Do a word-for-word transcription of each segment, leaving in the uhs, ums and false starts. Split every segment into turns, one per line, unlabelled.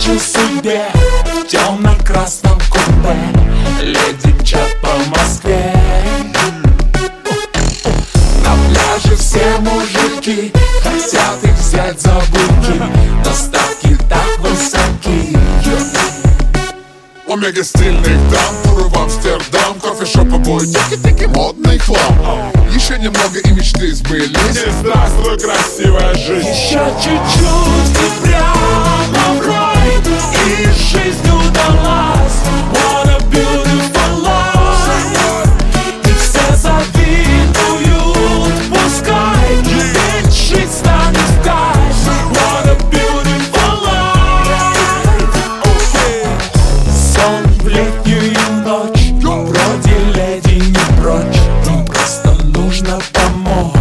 Встречу себе в темно-красном купе, летим чат по Москве. На пляже все мужики хотят их взять за буки, но ставки так высоки.
У мега стильных дам, туры в Амстердам, кофешопы, буйтики, таки модный хлам. Еще немного и мечты сбылись. И здравствуй, красивая жизнь.
Еще чуть-чуть и прямо в рай, и жизнь удалась. What a beautiful life. И все завидуют, пускай, ведь жизнь станет в кайф. What a beautiful life. Сон в летнюю ночь, вроде леди не прочь, им просто нужно помочь.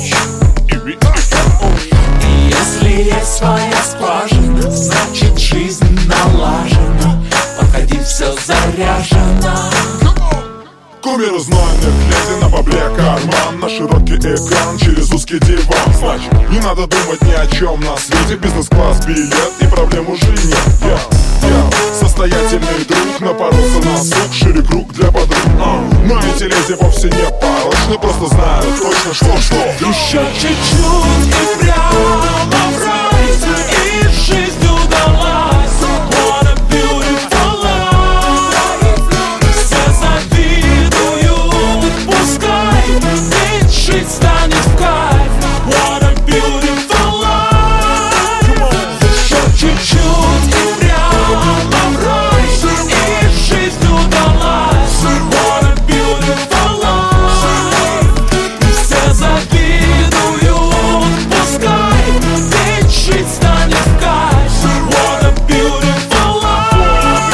И если есть своя скважина, значит жизнь налажена. Подходи, все заряжено.
Кумиру знойных леди на бабле карман, на широкий экран через узкий диван. Значит, не надо думать ни о чем на свете, бизнес-класс, билет и проблем уже нет. Я, я, состоятельный друг, напоролся на сук, шире круг для подруг. а. Но эти леди вовсе не порочны, просто знают точно, что что.
Еще чуть-чуть и прямо в рай, и жизнь удалась. What a beautiful life. Все завидуют, пускай, ведь жизнь станет в кайф. What a beautiful life. Еще чуть-чуть и прямо в рай, и жизнь удалась. What a beautiful life. И все завидуют, пускай, ведь жизнь станет в кайф. What a beautiful life.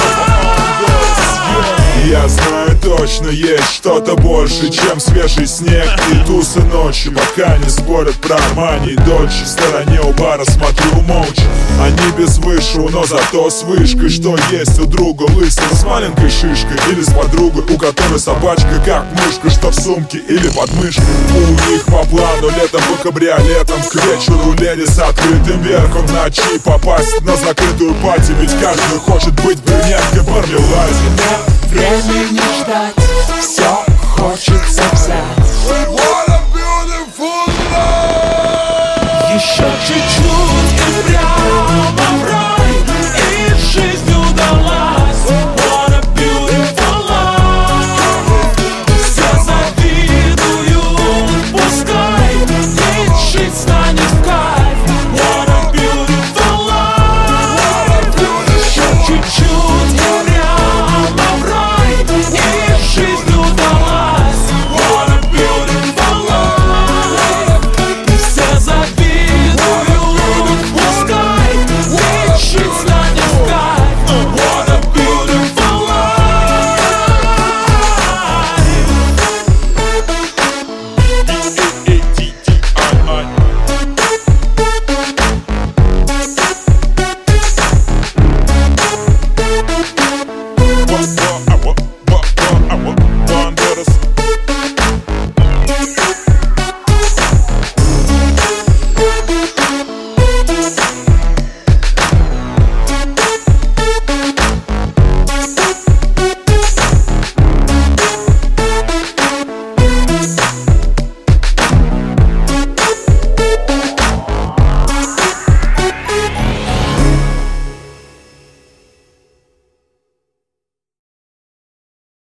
Я знаю точно, есть что-то больше, чем свежий снег и тусы ночи. Пока не спорят про Армани и Дольче, в стороне у бара смотрю молча. Они без вышу, но зато с вышкой, что есть у друга лысого, с маленькой шишкой или с подругой, у которой собачка как мышка, что в сумке или под мышкой. У них по плану летом по кабриолетам, к вечеру леди с открытым верхом, в ночи попасть на закрытую пати, ведь каждый хочет быть брюнеткой Барли-Лайзи.
Времени ждать, все хочется взять.
What a beautiful life.
Еще чуть-чуть